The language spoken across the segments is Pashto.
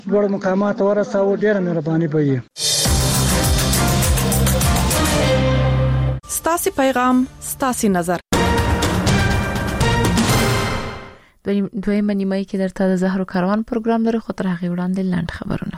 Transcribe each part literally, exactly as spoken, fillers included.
لوړ مقامات ورساو. ډېره مهرباني به وي. ستاسو پیغام ستاسو نظر. دویمه نیمه کې درته د زهرو کاروان پروګرام لري، خو تر هغه وړاندې لاند خبرونه.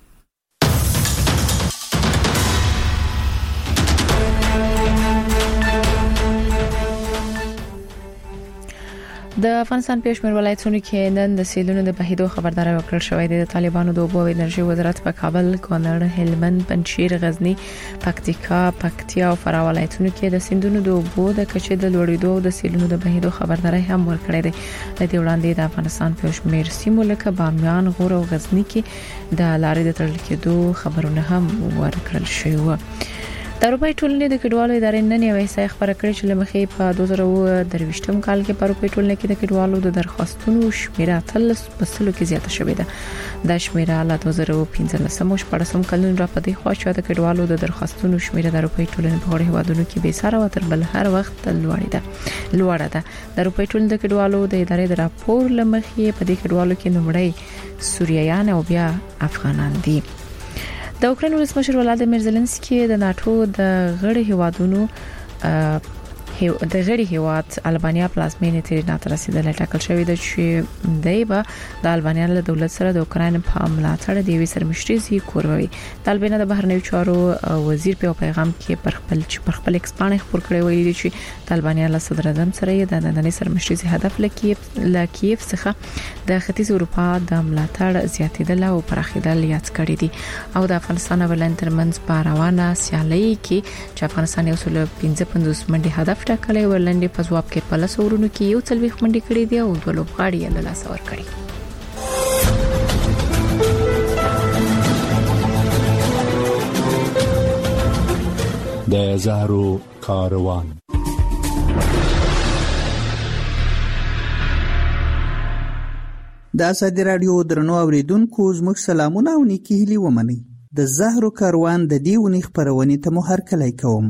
د افغانستان پېشمیر ولایتونو کې نن د سیلونو د بهیدو خبرداري ورکړل شوې ده. د طالبانو د اوبو او انرژي وزارت په کابل، کونړ، هلمند، پنجشیر، غزنی، پکتیکا، پکتیا او فراه ولایتونو کې د سیندونو د اوبو د کچې د لوړېدو او د سیلونو د بهیدو خبرداري هم ورکړې ده. د دې وړاندې د افغانستان پېشمیر سیمو لکه بامیان، غور او غزنی کې د لارې د تړل کېدو خبرونه هم ورکړل شوی و. د اروپای ټولنې د کډوالو ادارې نن یو احصایه خبره کړې چې لمخې په دوه زره درویشتم کال کې په اروپای ټولنې کې د کډوالو د درخواستونو شمیره تل په سلو کې زیاته شوې ده. دا شمیره له دوه زره پنځلسم او شپږم کلونو راپدې خوا چې د کډوالو د درخواستونو شمیره د اروپای ټولنې په وړ هیوادونو کې به سره وتر بل هر وخت لوړه ده. لوړه ده. د اروپای ټولنې د کډوالو د ادارې د راپور لمخې په دې کډوالو کې نمړی سوریایان او بیا افغانان دي. د اوکراین ولسمشر ولادیمیر زيلنسکي د ناتو د غړي هیوادونو د غړي هیواد البانیا پلازمینې تیرینا تر رسیدلې ټاکل شوې ده چې دایبه د البانیا له دولت سره د اوکراین په ملاتړ د یوې سرمشريزي کوروي. د البانیا د بهرنیو چارو وزیر په پیغام کې پر خپل پر خپل ایکسپانې خبر کړی ویلي دي چې د البانیا له صدر اعظم سره د نننۍ سرمشريزي هدف لکیف لکیف څخه د ختیځ اروپا د ملاتړ زیاتیدل او پراخیدل یاد کړی دي. او د افغانستان او ولایت ترمنځ په روانه سیالي کې چې افغانستان یو سل پنځه پنځوس منډي هدف ټاکلې ولندې په ځواب کې په لس اورونو کې یو څلويخ منډي کړې دي او دوه لوبغاړي یې له لاسه ورکړي. د زهرو کاروان. د ازادي رادیو درنو اوریدونکو زموږ سلامونه او نیکی هیلې ومنئ. د زهرو کاروان د دې ونې خبرونه ته مو هرکلی کوم.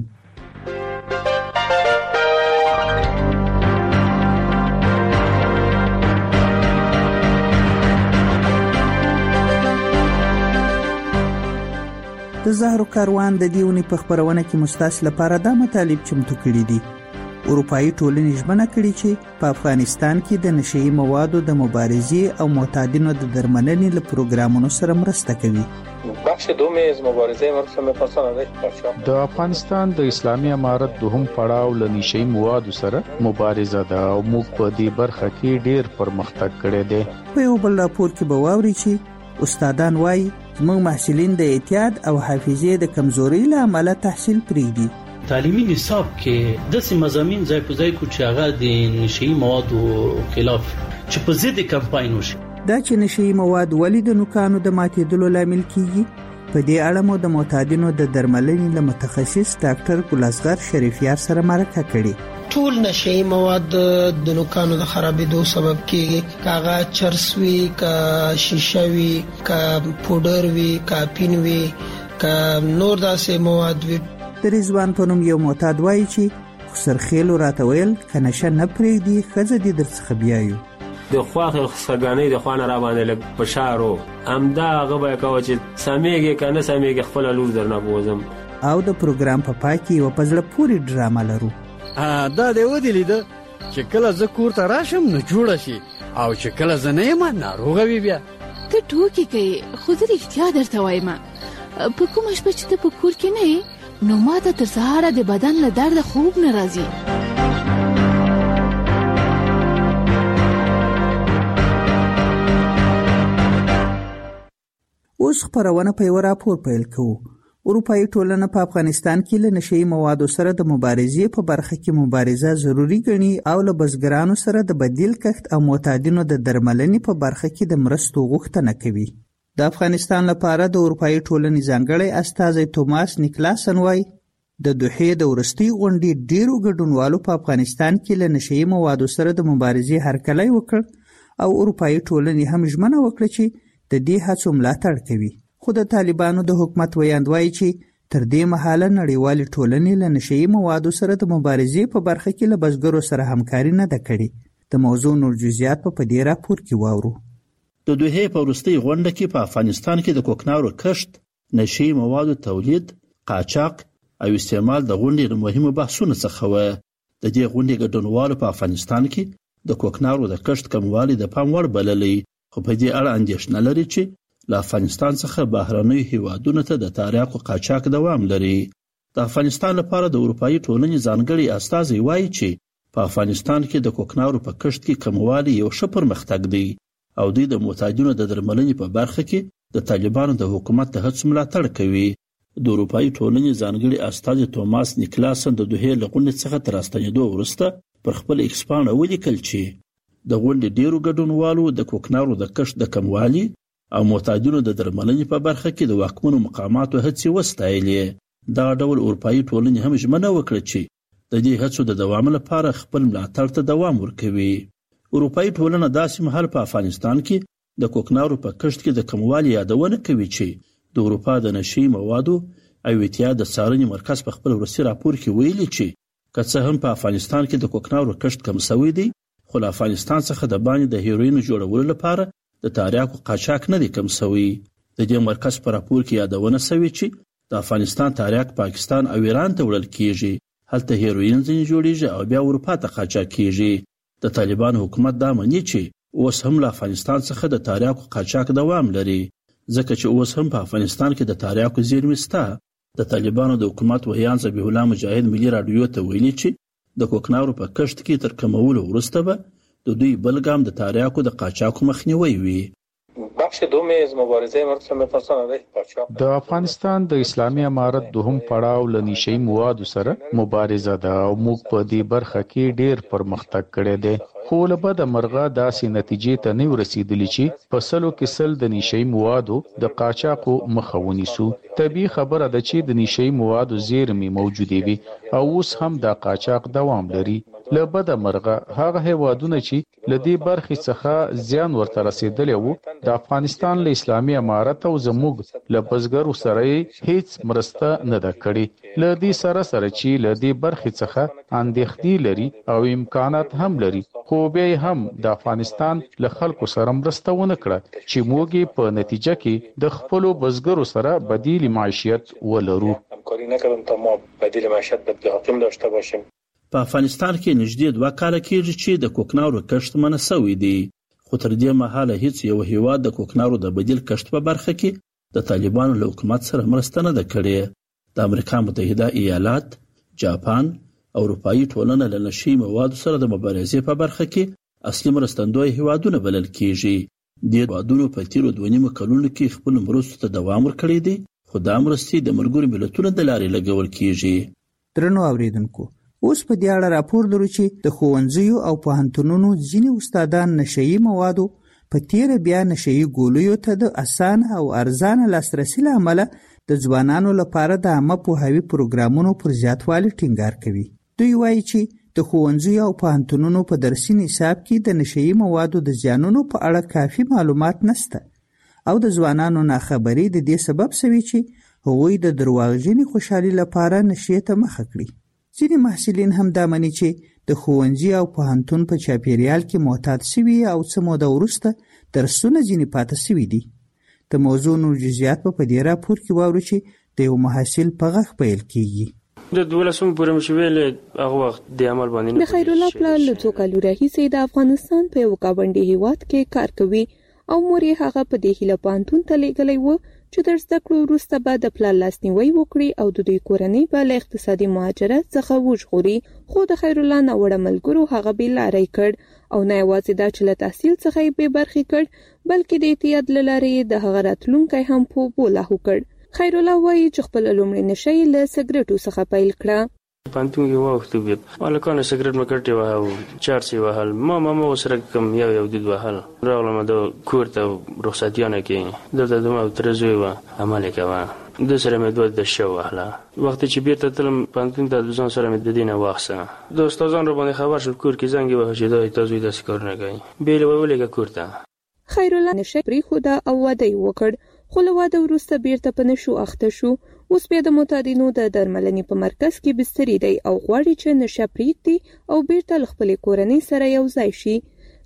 د زهرو کاروان د دیونی په خبرونه کې مستاس لپاره دا مطالب چمتو کړي دي. اروپאי ټولنې ژمنه کړې چې په افغانستان کې د نشئی موادو د مبارزې او معتادینو د درملنې له پروګرامونو سره مرسته کوي. بخش دوم از مبارزه مرسته می‌پسند د افغانستان د اسلامي امارت دوهم پړاو له نشئی موادو سره مبارزه ده او موږ په دې برخه کې ډېر پرمختګ کړی دی. په یو بل راپور کې به واوري چې استادان وایي موږ محصلین د اعتیاد او حافظې د کمزوري له امله تحصیل پریږدي. تعلیمي نصاب کې د سیمه مضامین ځای په ځای کو چې هغه د نشئی موادو خلاف چې په ضد کمپاین وشي. دا چې نشئی مواد ولې د نوکانو د ماتېدلو لامل کیږي په دې اړه مو د معتادینو د درملنې له متخصص ډاکټر ګلاسغر شریفیار سره مرکه کړې. ټول نشئی مواد د نوکانو د خرابېدو سبب کیږي. کاغه چرس وی، کا شیشه وی، کا پودر وی، کا پین وی، کا نور داسې مواد وی. د رضوان په نوم یو معتاد وایي چې خسرخیلو راته ویل که نشه نه پرېږدي ښځه دې درڅخه بیایو. د خواخې خسرګانۍ د خوانه را باندې لږ فشار و همدا هغه به یې کوه چې سمیږې که نه سمیږې خپله لور درنه بوځم. او د پروګرام په پای کې یوه په زړه پورې ډرامه لرو. دا دی ودې لیده چې کله زه کور ته راشم نو جوړه شي او چې کله زه نه یم ناروغه وي. بیا ته ټوکې کوې خو زه رښتیا درته وایم په کومه شپه چې ته په کور کې نه یې نو ما ته تر سهاره د بدن له درده خوب نه راځي. اوس خبرونه په یو راپور پیل کوو. اروپאי ټولنه په افغانستان کې له نشئی موادو سره د مبارزې په برخه کې مبارزه ضروری ګڼي او له بزګرانو سره د بدیل کښت او معتادینو د درملنې په برخه کې د مرستو غوښتنه کوي. د افغانستان لپاره د اروپאי ټولنې ځانګړی استازی توماس نیکلاسن وایي د دوحې د ورستي غونډې ډیرو ګډونوالو په افغانستان کې له نشئی موادو سره د مبارزې هرکلی وکړ او اروپאי ټولنې هم ژمنه وکړه چې د دې هڅو ملاتړ کوي. خو د طالبانو د حکومت ویاند وایي چې تر دې مهاله نړیوالې ټولنې له نشئی موادو سره د مبارزې په برخه کې له بزګرو سره همکاري نه ده کړې. د موضوع نور جزئیات په دې راپور کې واورو. د دوحې په وروستۍ غونډه کې په افغانستان کې د کوکنارو کښت، نشي موادو تولید، قاچاق او استعمال د غونډې له مهمو بحثونو څخه و. د دې غونډې ګډونوالو په افغانستان کې د کوکنارو د کښت کموالی د پام وړ بللی، خو په دې اړه اندېښنه لري چې له افغانستان څخه بهرنیو هیوادونو ته د تریاکو قاچاق دوام لري. د افغانستان لپاره د اروپایي ټولنې ځانګړي استازی وایي چې په افغانستان کې د کوکنارو په کښت کې کموالی یو ښه پرمختګ دی او دوی د معتادینو د درملنې په برخه کې د طالبانو د حکومت د هڅو ملاتړ کوي. د اروپایي ټولنې ځانګړي استازی توماس نیکلاسن د دوحې له غونډې څخه تر راستنېدو وروسته پر خپل ایکس پاڼه ولیکل چې د غونډې ډیرو ګډونوالو د کوکنارو د کښت د کموالي او معتادینو د درملنې په برخه کې د واکمنو مقاماتو هڅې وستایلې. دا ډول اروپایي ټولنې هم ژمنه وکړه چې د دې هڅو د دوام لپاره خپل ملاتړ ته دوام ورکوي. اروپایي ټولنه داسې مهال په افغانستان کې د کوکنارو په کښت کې د کموالي یادونه کوي چې د اروپا د نشي موادو او اتحاد د څارنې مرکز په خپل وروستي راپور کې ویلي چې که څه هم په افغانستان کې د کوکنارو کښت کم شوی دی، خو له افغانستان څخه د باندې د هیروینو جوړولو لپاره د تریاکو قاچاق نه دی کم شوی. د دې مرکز په راپور کې یادونه شوی چې د افغانستان تریاک پاکستان او ایران ته وړل کیږي، هلته هیروین ځینې جوړیږي او بیا اروپا ته قاچاق کیږي. د طالبان حکومت دا مني چې اوس هم له افغانستان څخه د تریاکو قاچاق دوام لري، ځکه چې اوس هم په افغانستان کې د تریاکو زیرمې شته. د طالبانو د حکومت ویان ذبیح الله مجاهد ملي راډیو ته ویلي چې د کوکنارو په کښت کې تر کمولو وروسته به د دوی بل ګام د تریاکو د قاچاقو مخنیوی وي. بخش دوم از مبارزه مرکز میپرسان علیه قاچاق د افغانستان د اسلامي امارت دوهم پړاو له نشي موادو سره مبارزه ده او موږ په دې برخه کې ډیر پرمختګ کړی دی، خو له بده مرغه داسې نتیجې ته نه ورسېدلې چې په سلو کې سل د نشي موادو د قاچاقو مخه ونیسو. طبیعي خبره ده چې د نشي موادو زیرمې موجودې وي او اوس هم د قاچاق دوام لري. له بده مرغه هغه هیوادونه چې له دې برخې څخه زیان ورته رسېدلی وو د افغانستان له اسلامي امارت او زموږ له بزګرو سره هیڅ مرسته نه ده کړې. له دې سره سره چې له دې برخې څخه اندېښنې لري او امکانات هم لري، خو بیا هم د افغانستان له خلکو سره مرسته ونه کړه چې موږ په نتیجه کې د خپلو بزګرو سره بدیل معیشت ولرو. همکاری نکردیم تا ما بدیل معیشت بدیل داشته باشیم. په افغانستان کې نږدې دوه کاله کېږي چې د کوکنارو کښت منع شوی دی، خو تر دې مهاله هیڅ یو هیواد د کوکنارو د بدیل کښت په برخه کې د طالبانو له حکومت سره مرسته نه ده کړې. د امریکا متحده ایالات، جاپان او اروپایي ټولنه له نشي موادو سره د مبارزې په برخه کې اصلي مرستندوی هیوادونه بلل کېږي. دې هیوادونو په تیرو دوه نیمو کلونو کې خپل مرستو ته دوام ورکړی دی، خو دا مرستې د ملګرو ملتونو د لارې لګول کېږي. درنو اوریدونکو، اوس په دې اړه راپور لرو چې د ښوونځیو او پوهنتونونو ځینې استادان نشهیي موادو په تیره بیا نشهیي ګولیو ته د اسانه او ارزانه لاسرسي له امله د ځوانانو لپاره د عامه پوهاوي پروګرامونو پر زیاتوالي ټینګار کوي. دوی وایي چې د ښوونځیو او پوهنتونونو په درسي نصاب کې د نشهیي موادو د زیانونو په اړه کافي معلومات نشته او د ځوانانو ناخبري د دې سبب شوي چې هغوی د درواغجنې خوشحالي لپاره نشې ته مخه کړي. ځینې محصلین هم دا مني چې د ښوونځي او پوهنتون په چاپیریال کې معتاد شوي او څه موده وروسته درسونه ځینې پاته شوي دي. د موضوع نور جزئیات په دې راپور کې واورو چې د یو محصل په غږ پیل کیږي. د دولسم پورې مشویل هغه وخت د عمل باندې د خیر الله پلان له څو کالو راهیسې د افغانستان په یو گاونډي هیواد کې کار کوي او مور یې هغه په دې هیله پانتون ته لېږلی و چې تر زده کړو وروسته به د پلار لاسنیوی وکړي او د دوی کورنۍ به له اقتصادي مهاجرت څخه وژغوري، خو د خیر الله ناوړه ملګرو هغه بې لارې کړ او نه یوازې دا چې له تحصیل څخه یې بې برخې کړ بلکې د اعتیاد له لارې د هغه راتلونکی هم په اوبو لاهو کړ. خیر الله وایي چې خپله لومړۍ نشه یې له سګرټو څخه پیل کړه. پانتون کې واوښتو بیا هلکانو سګرټ مې کټې وهه او چارس یې وهل، ما ماما ورسره کوم یو یو دود وهل. راغلم د کور ته رخصتیانه کې دلته زما تره زوی وه، عمل یې کوه، ده سره مې دوه دشه ووهله. وخت چې بیرته تلم پانتون ته ځان سره مې د دې نه واخیسته. د استادانو راباندې خبر شول، کور کې زنګ یې وهه چې دا تا زوی داسې کارونه کوي، بیا یې ولېږه کور ته. خیر الله نشه پرېښوده او واده یې وکړ، خو له واده وروسته بیرته په نشو اخته شو. اوس بیا د معتادینو د درملنې په مرکز کې بستري دی او غواړي چې نشه پرېږدي او بیرته له خپلې کورنۍ سره یو ځای شي.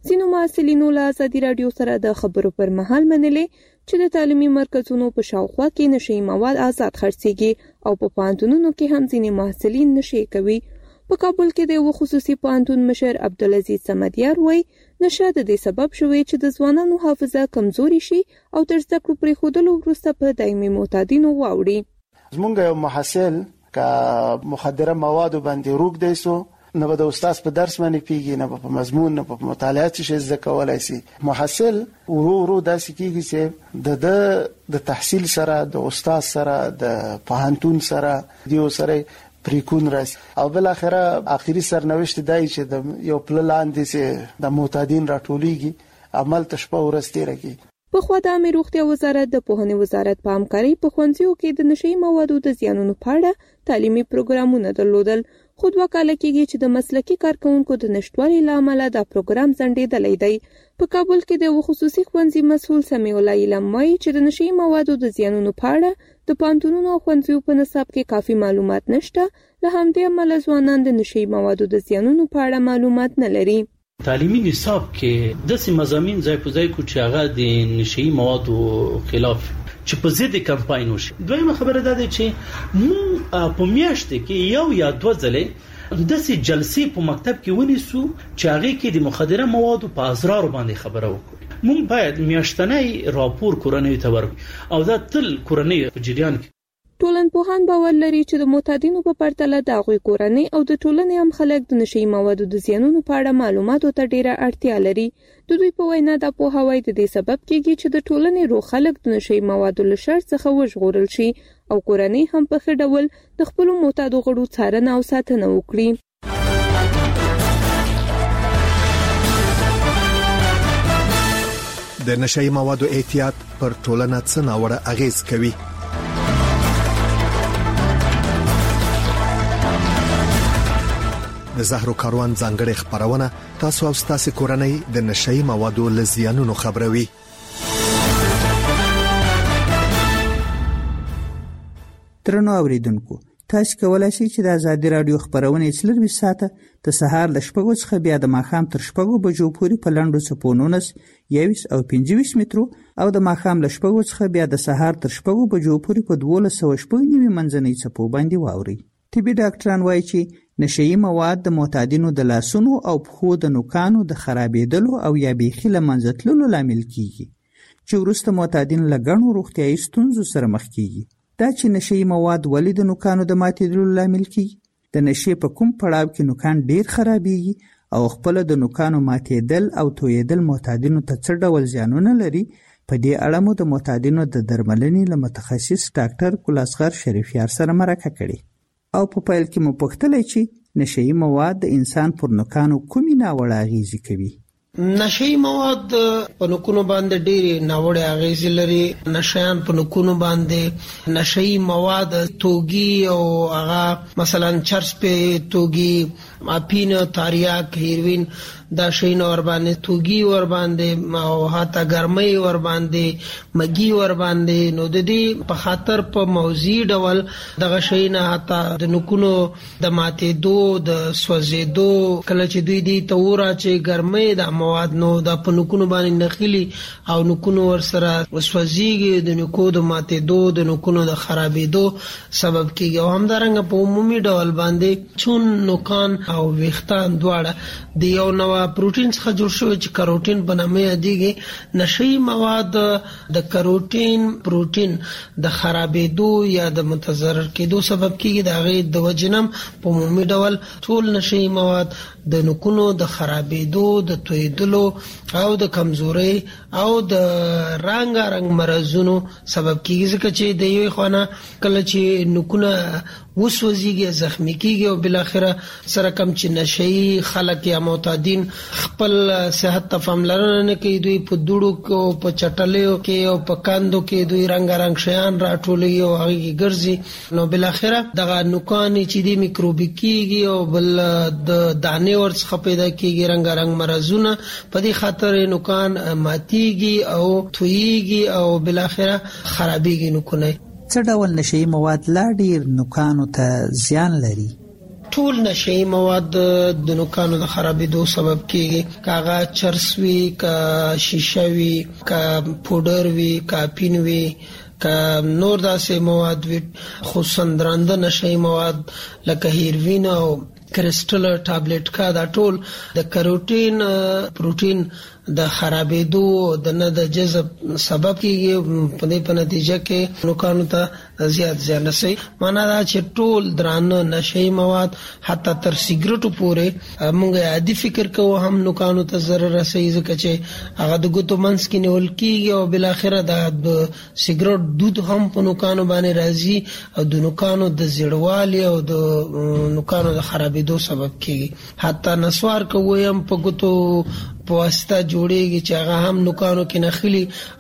ځینو محصلینو له ازادي راډیو سره د خبرو پر مهال منلې چې د تعلیمي مرکزونو په شاوخوا کې نشئی مواد آزاد خرڅيږي او په پوهنتونونو کې هم ځینې محصلین نشئی کوي. په کابل کې د یو خصوصي پوهنتون مشر عبدالعزیز صمدیار وایي نشه د دې سبب شوی چې د ځوانانو حافظه کمزوري شي او تر زده کړو پرېښودلو وروسته په دایمي معتادینو واوړي. زمونږ یو محصل که مخدره مواد باندې روږ دی سو نه به د استاد په درس باندې پیږي، نه په مضمون، نه په مطالعات شي زده کولای شي. محصل ورو ورو داسې کیږي چې د د تحصیل سره، د استاد سره، د پوهنتون سره دیو سره پریکون راځي او بل اخره اخیری سرنوشت دای چې د یو پلان لاندې چې د معتادین راټولېږي عمل تشپه ورستېره کی. په خوا د عامه روغتیا وزارت د پوهنې وزارت په همکارۍ په ښوونځیو کې د نشئی موادو د زیانونو په اړه تعلیمي پروګرامونه درلودل. خو دوه کاله کېږي چې د مسلکي کارکونکو د نشټوالي له امله دا پروګرام ځنډېدلی دی. په کابل کې د یو خصوصي ښوونځي مسؤل سمیع الله علم وایي چې د نشئی موادو د زیانونو په اړه د پوهنتونونو او ښوونځیو په نصاب کې کافي معلومات نشته، له همدې امله ځوانان د نشئی موادو د زیانونو په اړه معلومات نه لري. تعلیمي نصاب کې داسې مضامین ځای په ځای کو چې هغه د نشئی موادو خلاف چې په ضد کمپاین وشي. دویمه خبره ده چې مو په میاشت کې یو یا دوه ځله داسې جلسې په مکتب کې ونیسو چې هغه کې د مخدره موادو په اسرار باندې خبره وکړو. مونږ باید میاشتنی راپور کورنۍ ته ورکړو او دا تل کورنۍ په جریان کې. ټولنپوهان باور لري چې د معتادینو په پرتله د هغوی کورنۍ او د ټولنې هم خلک د نشئی موادو د زیانونو په اړه معلوماتو ته ډیره اړتیا لري. د دوی په وینا دا پوهاوی د دې سبب کېږي چې د ټولنې روغ خلک د نشئی موادو له شر څخه وژغورل شي او کورنۍ هم په ښه ډول د خپلو معتادو غړو څارنه او ساتنه وکړي. د نشئی موادو احتیاط پر ټولنه څه ناوړه اغیز کوي؟ د زهرو کاروان ځانګړې خبرونه تاسو او تاسو کورنۍ د نشئی موادو له زیانونو خبروي. ترنو اوریدونکو، تاسو کولای شئ چې د ازادي رادیو خبرونه څلور ساعته د سهار ل شپږو څخه بیا د ماښام تر شپږو بجو پورې په لنډو څپونونس یویس او پنځه مترو او د ماښام ل شپږو څخه بیا د سهار تر شپږو بجو پورې په دولس سوه شپږ نوي منځنۍ څپو باندې واوري. طبي ډاکټران وایي چې نشئی مواد د معتادینو د لاسونو او پښو د نوکانو د خرابېدلو او یا بیخي له منځه تللو لامل کیږي چې وروسته معتادین له ګڼو روغتیایي ستونزو سره مخ کیږي. دا چې نشئی مواد ولې د نوکانو د ماتېدلو لامل کیږي؟ د نشې په کوم پړاو کې نوکان ډیر خرابېږي او خپل د نوکانو ماتېدل او تویېدل معتادینو ته څه ډول زیانونه لري؟ په دې اړه مو د معتادینو د درملنې له متخصص ډاکټر ګل اصغر شریفیار سره مرکه کړې او په پیل کې مو پوښتلې چې نشئی مواد د انسان پر نوکانو کومې ناوړه اغیزې کوي. نشئی مواد په نوکونو باندې ډېری ناوړه اغیزې لري. نشیان په نوکونو باندې نشئی مواد توګي او هغه مثلا چرس په توګي، اپین، تاریاک، هیروین دا شین ور باندې توګي ور باندې او هاته ګرمۍ ور باندې مګي ور باندې نو د دې په خاطر په موضوعي ډول دغه شین هاته د نوکونو د ماتې دو د سوځېدو کله چې دوی دی تورا چې ګرمۍ د مواد نو د پنوکونو باندې نخلي او نوکونو ور سره وسوځيږي د نوکو د ماتې دو د نوکونو د خرابېدو سبب کیږي او همدارنګه په عمومي ډول باندې چون نوکان او ویختان دواړه د یو نو پروتین څخه جوړ شوی چې کاروټین په نامه یادېږي. نشئی مواد د کاروټین پروتین د خرابېدو یا د متضرر کېدو سبب کیږي. د هغې د وجنم په عمومي ډول ټول نشئی مواد د نوکونو د خرابېدو، د تویدلو او د کمزورۍ او د رنګارنګ مرزونو سبب کیږي. ځکه چې د یوې خوانا کله چې نوکونه وسوځيږي، زخمی کیږي او بل اخره سره کم چې نشئی خلک یا معتادین خپل صحت ته پاملرنه نه کوي، دوی په دوړو کې، په چټلیو کې او په کاندو کې دوی رنگارنګ شیان راټولوي او هغه کې ګرځي نو بل اخره دغه نوکان چې د میکروبي کیږي او بل د دانې ورڅخه پیدا کیږي رنگارنګ مرزونه. په دې خاطر نوکان ماتيږي او تویږي او بل اخره خرابېږي نوکونه. څه ډول نشئی مواد لا ډیر نوکانو ته زیان لري؟ ټول نشئی مواد د نوکانو د خرابېدو سبب کیږي، کاغه چرسوي، کا شیشه وي، کا پودر وي، کا پین وي، کا نور داسې مواد وي، خصوصا درانده نشئی مواد لکه هیروین او کرسټل ټابلیټ کا دا ټول د کاروټین پروتین د خرابېدو د نه د جذب سبب کیږي، په دې په نتیجه کې نوکانو ته زیات زیان رسي. معنا دا چې ټول درانه نشئی مواد حتی تر سیګریټو پورې موږ عادي فکر کوو هم نوکانو ته ضرر رسي، ځکه چې هغه د ګوتو منځ کې نیول کیږي او بل اخره د سیګریټ دود هم په نوکانو باندې راځي او د نوکانو د زیړوالي او د نوکانو د خرابېدو سبب کیږي. حتی نسوار کوي هم په ګوتو په واسطه جوړیږي چې هغه هم نوکانو کې نخلي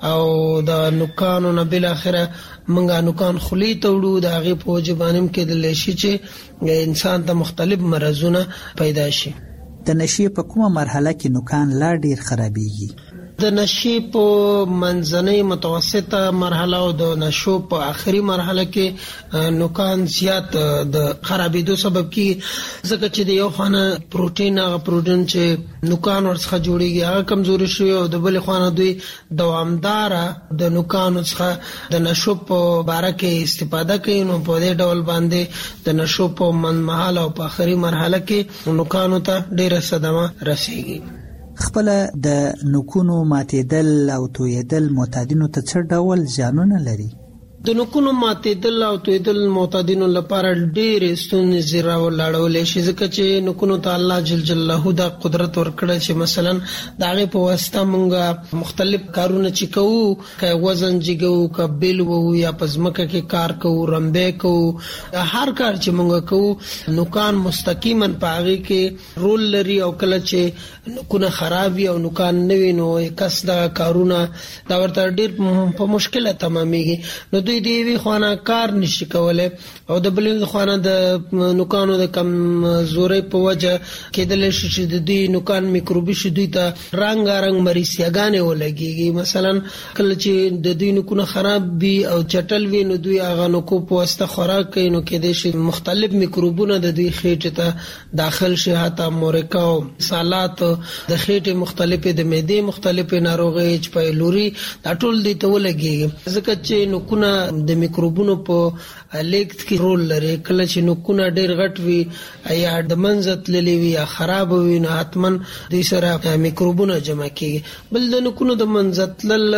او د نوکانو نه بل اخره منګه نوکان خلی ته وړو، د هغه په وجبانم کې د لشي چې انسان ته مختلف مرزونه پیدا شي. د نشي په کومه مرحله کې نوکان لا ډیر خرابېږي؟ د نشي په منځنۍ متوسطه مرحله او د نشو په آخري مرحله کې نوکان زیات د خرابېدو سبب کیږي، ځکه چې د یو خانه پروتین هغه پروتین چې نوکان ورڅخه جوړیږي هغه کمزوري شوی او د بل خانه دوی دوامدار د نوکانو څخه د نشو په باره کې استفاده کوي. نو په دې ډول باندې د نشو په منځمهاله او په آخري مرحله کې نوکانو ته ډیره صدمه رسیږي. خپل د نوکونو ماتېدل او تویدل معتادینو ته څه ډول زیانونه لري؟ د نوکونو ماتېدل او تویدل معتادینو لپاره ډېرې ستونزې راولاړولی شي، ځکه چې نوکونو ته الله جل جلاله دا قدرت ورکړی چې مثلا د هغې په واسطه موږ مختلف کارونه چې کوو، که وزن جګوو، که بیل وو یا په ځمکه کې کار کوو، رمبی کوو، هر کار چې موږ کوو نوکان مستقیما په هغې کې رول لري او کله چې نوکونه خراب وي او نوکان نه وي نو کس دغه کارونه دا ورته ډېر په مشکله تمامیږي. نو دوی د یوې خوا کار نشي کولی او د بلې خوا د نوکانو د کمزورۍ په وجه کېدلی شي چې د دوی نوکان میکروبي شي، دوی ته رنګارنګ مریسیاګانې ولګېږي. مثلا کله چې د دوی نوکونه خراب وي او چټل وي نو دوی هغه نوکو په واسطه خوراک کوي، نو کېدای شي مختلف میکروبونه د دوی خېټې ته داخل شي، حتی مورکا او سالات د خېټې مختلفې د معدې مختلفې ناروغۍ ایچ پایلوري دا ټول دوی ته ولګېږي، ځکه چې نوکونه د میکروبونو په لیکت کې رول لري. کله چې نوکونه ډېر غټ وي یا د منځ تللي وي یا خراب وي نو حتما دوی سره میکروبونه جمع کېږي. بل د نوکونو د منځ تلل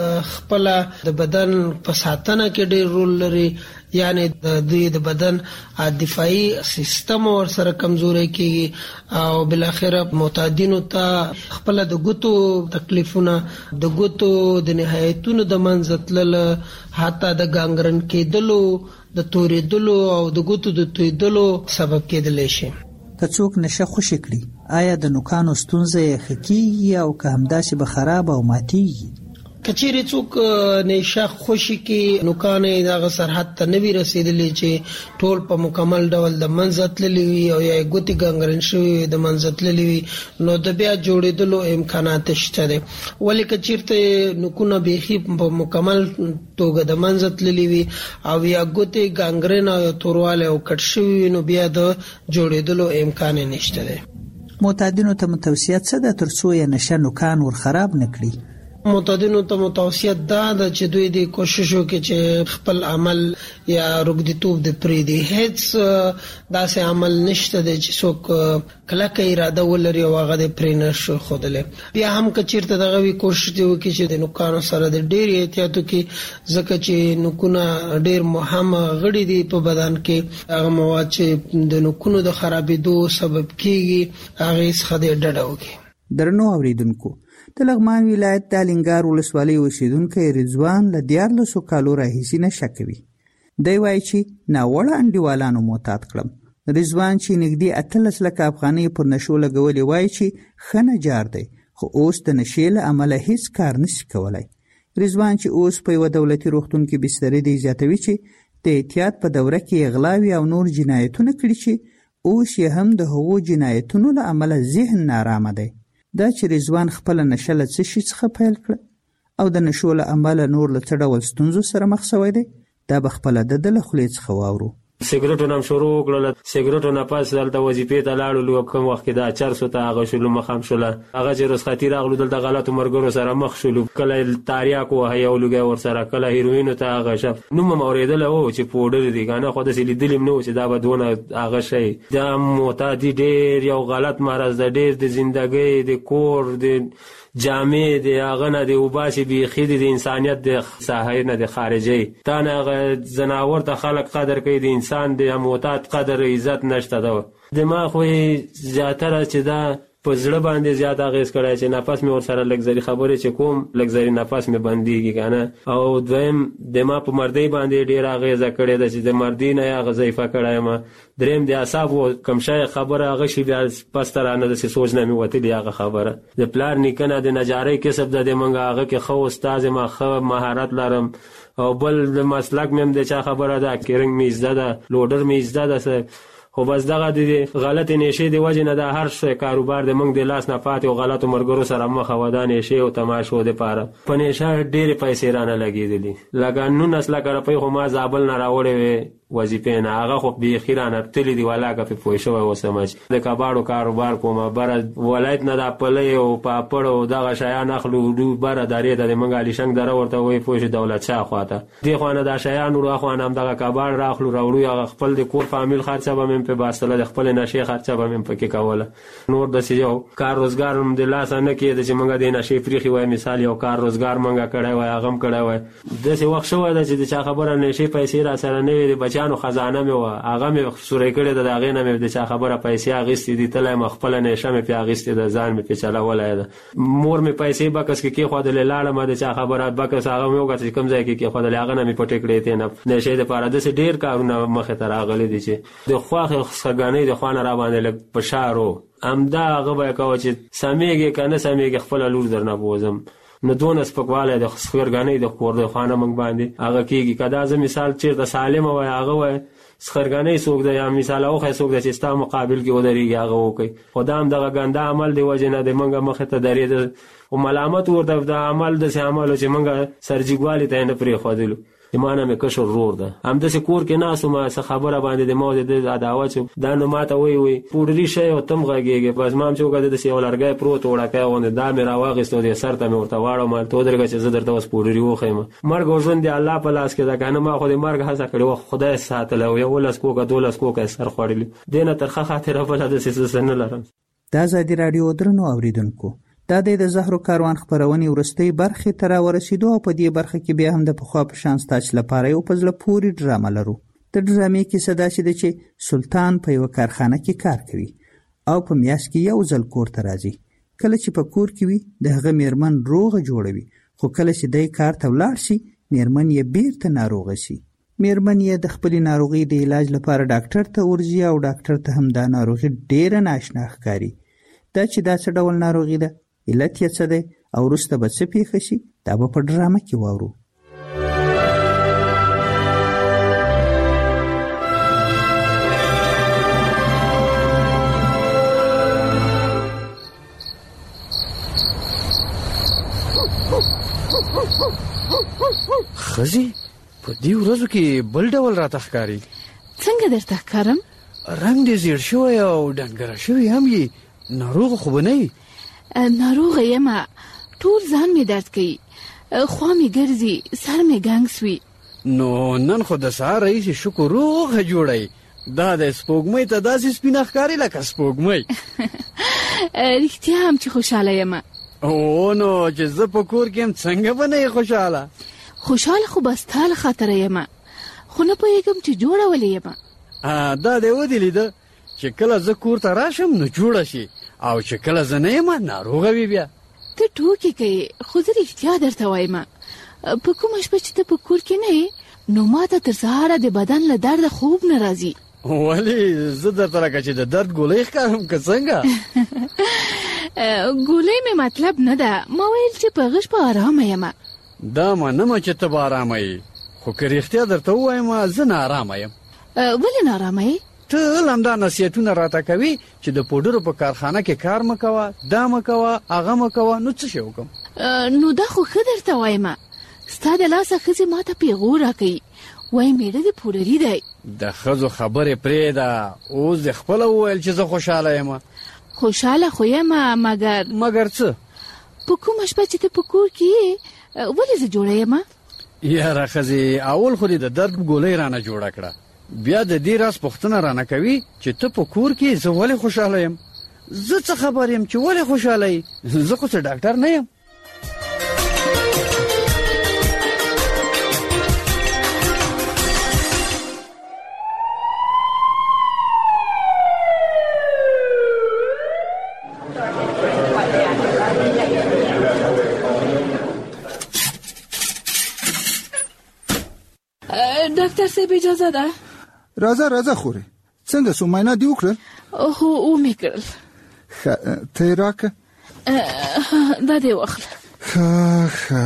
خپله د بدن په ساتنه کې ډېر رول لري، یعنی د دوی د بدن دفاعي سیستم ور سره کمزوري کیږي او بل اخره معتادینو ته خپل د ګوتو تکلیفونه، د ګوتو د نهایتونو د منځتلل، حتی د ګانګرن کېدلو، د توریدلو او د ګوتو د تویدلو سبب کېدلی شي. که څوک نشه خوشي کړي آیا د نوکانو ستونزه یې ښه کېږي او که همداسې به خراب او ماتېږي؟ کچېرې څوک نشه خوشي کې نوکان یې دغه سرحد ته نه وي رسېدلی چې ټول په مکمل ډول د منځه تللي وي او یا یې ګوتې ګانګرن شوي وي د منځه تللي وي نو د بیا جوړېدلو امکانات شته دی. ولې که چېرته نوکونه بیخي په مکمل توګه د منځه تللي وي او یا ګوتې ګانګرن او توروالی او کټ شوي وي نو بیا د جوړېدلو امکان یې نشته دی. معتادینو ته متوصیه څه ده تر څو یې نشه نوکان ور خراب نه کړي؟ معتادینو ته متوصیه دا ده چې دوی د کوشش وکړي چې خپل عمل یا روږديتوب د پریدي هیڅ داسې عمل نشته دی چې څوک کلکه اراده ولري او هغه د پرې نشي ښودلی. بیا هم که چېرته دغه وي کوشش دی وکړي چې د نوکانو سره د ډېر احتیاط وکړي، ځکه چې نوکونه ډېر مهم غړي دي په بدن کې، هغه مواد چې د نوکونو د خرابېدو سبب کېږي هغې څخه دې ډډه وکړي. درنو اورېدونکو، د لغمان ولایت د الینګار ولسوالۍ اوسیدونکی رضوان له دیارلسو کالو راهیسې نشه کوي. دی وایي چې ناوړه انډیوالانو معتاد کړم. رضوان چې نږدې اتلس لکه افغانۍ پر نشو لګولې وایي چې ښه نجار دی، خو اوس د نشې له امله هیڅ کار نشي کولی. رضوان چې اوس په یوه دولتي روغتون کې بسترې دی زیاتوي چې د احتیاط په دوره کې اغلاوي او نور جنایتونه کړي چې اوس یې هم د هغو جنایتونو له امله ذهن نارامه دی. دا چې رضوان خپله نشه له څه شي څخه پیل کړه او د نشو له امله نور له څه ډول ستونزو سره مخ شوی دی دا به خپله د ده له خولې څخه واورو. سیګریټو نام شروع کړل. سیګریټو نه پاس دلته وظیفې ته لاړو، کوم وخت کې دا چرسو ته هغه شلو مخام شول، هغه چې رخصتي راغلو دلته غلطو مرګرو سره مخ شلو، کله تاریاکو هيا ولګي ور سره، کله هیروینو ته هغه شپ نو موریدل او چې پودر دي کنه خو د سلی دلیم نو چې دا بدونه هغه شي دا معتادی ډیر یو غلط مرز ده، ډیر د ژوندۍ د کور د جامع د هغه نه د وباسي بيخي د انسانيت د ساحه نه د خارجي تا نه زناور ته خلق قدر کوي، د انسان د معتاد قدر عزت نشته. ده دماغ وي زیاتره چې دا په زړه باندې زیات اغیز کړی چې نفس مې ور سره لګزري خبرې چې کوم لګزري نفس مې بنديږي کنه. او دویم دماغ په مردی باندې ډیر اغیز کړی ده چې د مردی نه غزیفه کړای ما. دریم د اعصاب کم شای خبره هغه شی بیا پسترانه د سوچ نه مې وته دی هغه خبره. د پلار نیکنه د نجاری کسب د منګه هغه کې خو استاد ما خو مهارت لرم، او بل د مسلک مې د چا خبره ده کیرنګ می زده ده، لوډر می زده ده، خو بس دغه د غلط نشي دی وجه نه د هر څه کاروبار د منګ د لاس نه پاتې او غلط مرګرو سره مخ ودان نشي او تماشو د پاره په نشه ډېر پیسې رانه لګېدلې. لکه نو نسله کړه په خو ما زابل نه راوړې وې وظیفه نه، هغه خو به خیرانه تللی دی ولاګه په پوه شو او سمج د کباړو کاروبار کومه بر ولایت نه د پلې او پاپړ او دغه شیان اخلو دو بر داري د منګ علي شنګ دره ورته وې پوه دولت شاه خواته دی خو نه د شیان ورو خو نه دغه کباړ راخلو راوړو هغه خپل د کور فامیل خرچه به په باسله د خپل نشي خرچه به مم پکې کوله. نور د سيو کار روزګار هم د لاس نه کېد چې منګه د نشي فریخي وای مثال یو کار روزګار منګه کړای وای هغه کړای وای د څه وخت شو د چې چا خبره نشي پیسې را سره نه وي بچانو خزانه مې و هغه مې سورې کړې د هغه نه مې د چا خبره پیسې اغستې دي تله مخفل نشه مې په اغستې د ځان مې په چلا ولای ده مور مې پیسې بکس کې کې خو د لاله مې د چا خبره بکس هغه مې وګټه کم ځای کې کې خو د هغه نه مې پټې کړې ته نه نشه د پاره د ډیر کارونه مخه تر اغلې دي چې د خواخ سګانې د خوانه را باندې لګ پشارو امدا هغه به کو چې سمېږي کنه سمېږي خپل لور درنه بوزم نو دون سپکواله د خسرګانې د کور د خوانه منګ باندې هغه کېږي کدا ز مثال چیرته سالم وای هغه وای خسرګانې سوق د یا مثال او خې سوق د چې ستا مقابل کې ودرېږي هغه وکي خدام دغه ګنده عمل دی وجنه د منګه مخه ته درې او ملامت ورته د عمل د عمل چې منګه سرجګوالي ته نه پرې خودلو ایمانه مې کشر رور ده هم د کور کې ناسو ما څه خبره باندې د مو د عداوت دا نو ماته وی وی پوډری شي او تم غږیږي بس مام چې وګړه د سی ولرګي پروت وړکه ونه دا مې راوغستو د سرته مې ورته واړو ما ته درګه چې زه درته اوس پوډری وخېم مرګ او ژوند دی الله په لاس کې دا کنه ما خو د مرګ هڅه کړو خدای ساتل او یو لاس کوګه دولس کوګه سر خوړلی دینه ترخه خاطر په لاس د سن لرم. دا زادي رادیو درنو اوریدونکو دا د زهرو کاروان خبرونې ورستۍ برخې ته راورسېدو او په دې برخه کې بیا هم د پخوا په شان ستاسو لپاره یو په زړه پورې ډرامه لرو. د ډرامې کیسه داسې ده چې سلطان په یوه کارخانه کې کار کوي او په میاشت کې یو ځل کور ته راځي. کله چې په کور کې وي د هغه میرمن روغه جوړوي خو کله چې دی کار ته ولاړ شي میرمن یې بیرته ناروغه شي. میرمن یې د خپلې ناروغۍ د علاج لپاره ډاکټر ته ورځي او ډاکټر ته هم دا ناروغي ډیره ناشنا ښکاري. دا چې دا څه ډول ناروغي ده علت یې څه دی او وروسته به څه پیښه شي دا به په ډرامه کې واورو. خزي په دې ورځو کې بل ډول راته ښکاري. څنګه درته ښکارم؟ رنګ دې زیړ شوی او ډنګره شوی هم یې ناروغه خو به نه یې؟ ناروغه یم ټول ځان مې درد کوي خوا مې ګرځي سر مې ګنګ سوي. نو نن خو د سهار راهیسې شکر روغه جوړی دا د سپوږمۍ ته داسې سپینه ښکاري لکه سپوږمۍ. رښتیا هم چې خوشحاله یم. او نو چې زه په کور کې هم څنګه به نه یې خوشحاله؟ خوشحاله خو به ستا له خاطره یم خو نه پوهېږم چې جوړه ولې یم. دا دې ودې لیده چې کله زه کور ته راشم نو جوړه شي او چې کله زه نه یم ناروغه وي بیا. ته ټوکې کوې خو زه رښتیا درته وایم په کومه شپه چې ته په کور کې نه یې نو ما ته تر سهاره د بدن له درده خوب نه راځي. ولې زه درته لکه چې د درد ګولۍ ښکارم که څنګه؟ ګولۍ مې مطلب نه ده ما ویل چې په غش په ارامه یم. دا منمه چې ته به ارامه یې خو که رښتیا درته ووایم زه نه ارامه یم. ولې نه ارامه یې؟ ته همدا نصیحتونه راته کوي چې د پوډرو په کارخانه کې کار مه کوه دا مه کوه هغه مه کوه نو څه شی وکړم؟ نو دا خو ښه درته وایم ستا د لاسه ښځې ما ته پیغور راکوي وای میړه د پوډري دی. د ښځو خبرې پرېږده، اوس د خپله وویل چې زه خوشحاله یم. خوشحاله خو یم، مګر مګر څه؟ په کومه شپه چې ته په کور کې یې ولې زه جوړه یم؟ یاره ښځې، اول خو دې د درد ګولۍ رانه جوړه کړه، بیا د دې راز پوښتنه رانه کوي چې ته په کور کې زه ولې خوشحاله یم. زه څه خبر یم چې ولې خوشحاله یې؟ زه خو څه ډاکټر نه یم. ډاکټر صاحب اجازه ده؟ راځه راځه خورې، څنګه سو معاینه دې وکړل؟ هو ومې کړل. ښه ته یې راکړه. دا دې واخله. ښه ښه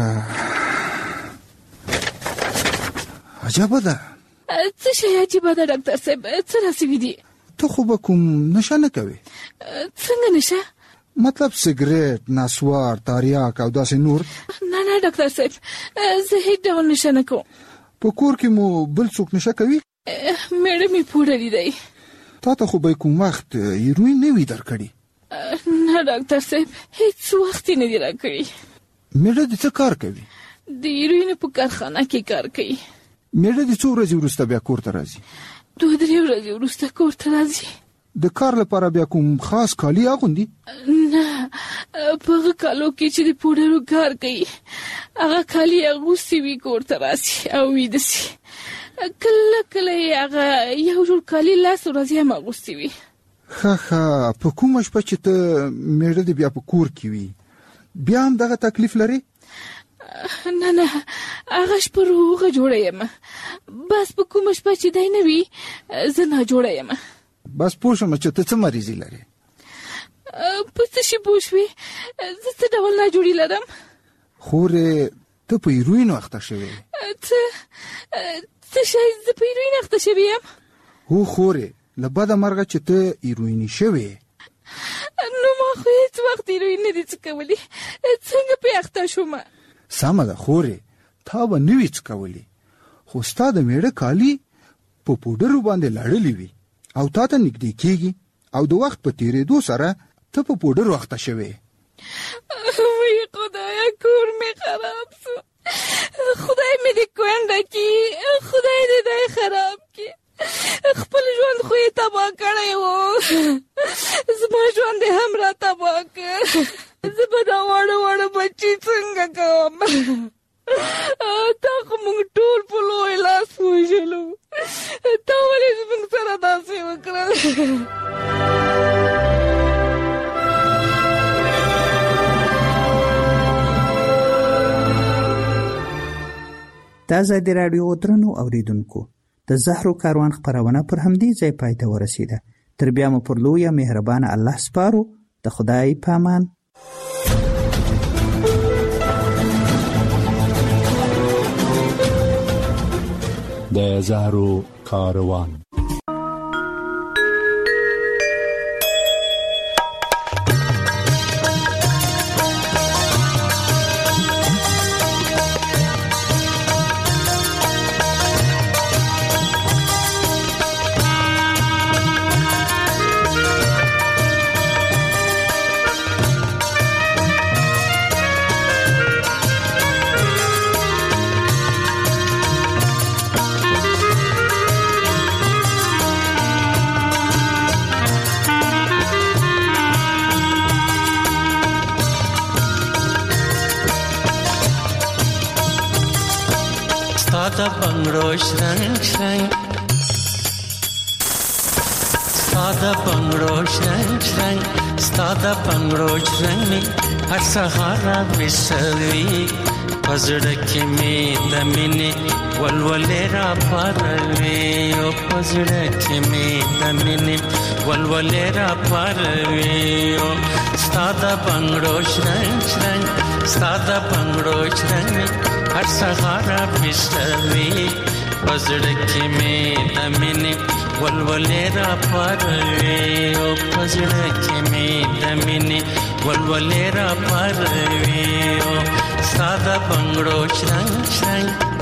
عجبه ده. څه شی عجیبه ده ډاکټر صاحب؟ څه راسوي دي؟ ته خو به کوم نشه نه کوې؟ څنګه نشه؟ مطلب سګریټ، نسوار، تاریاک او داسې نور؟ نه نه ډاکټر صاحب، زه هیڅ ډول نشه نه کوم. په کور کې مو بل څوک نشه کوي؟ میړه مې پوډري دی. تا ته خو به کوم وخت هیروین نه وي درکړي؟ نه ډاکټر صاحب، هیڅ وخت نه دی راکړي. میړه دې څه کار کوي؟ د هیروین په کارخانه کې کار کوي. میړه دې څو ورځې وروسته بیا کور ته راځي؟ دوه درې ورځې وروسته کور ته راځي. د کار لپاره بیا کوم خاص کالي اغوندي؟ نه، په هغه کالو کې چې د پوډرو کار کوي هغه کالي اغوستي وي کور ته راسي او ویده سي. کله کله یې هغه یو جوړ کالي لاس ورځې هم اغوستي وي. ښه ښه په کومه شپه چې ته میړه دې بیا په کور کې وي بیا هم دغه تکلیف لري؟ نه نه، هغه شپه روغه جوړه یم، بس په کومه شپه چې دی نه وي زه ناجوړه یم. بس پوه شوم چې ته څه مریضي لرې. په څه شي پوه شوې؟ زه څه ډول ناجوړي لرم؟ خورې ته په هیروین اخته شوې. څه څه شی؟ زه په هیروین اخته شوې یم؟ هو خورې، له بده مرغه چې ته هیرویني شوې. نو ما خو هیڅ وخت هیروین نه دي څکولي، څنګه پې اخته شوم؟ سمه ده خورې، تا به نه وي څکولي، خو ستا د میړه کالي په پوډرو باندې لړلي وي او تا ته نږدې کېږي او د وخت په تېرېدو سره ته په پوډرو اخته شوې. وی خدایا، کور مې خراب سو. خدای مې دې کونډه کړي، خدای دې دی خراب کړي. خپل ژوند خو یې تباه کړی و، زما ژوند یې هم را تباه کړ. زه به دا واړه واړه بچي څنګه کوم؟ تا خو موږ ټول په لوی لاس وژلو، تا ولې زموږ سره داسې وکړل؟ دا ازادي راډیو درنو اوریدونکو، د زهرو کاروان خپرونه پر همدې ځای پای ته ورسیده. تر بیا مو پر لویه مهربانه الله سپارو. د خدای پامان. د زهرو کاروان. Stada bangro shrang shrang, stada bangro shrang shrang, stada bangro shrang ni har sahara bisavi, pazdak me damine walwalera parve, o pazdak me damine walwalera parve, o stada bangro shrang shrang, stada bangro shrang ni har sahara bisavi, pazdak me damine walwalera parve, o pazdak me damine walwalera parve, o sada bangro shrang shrang.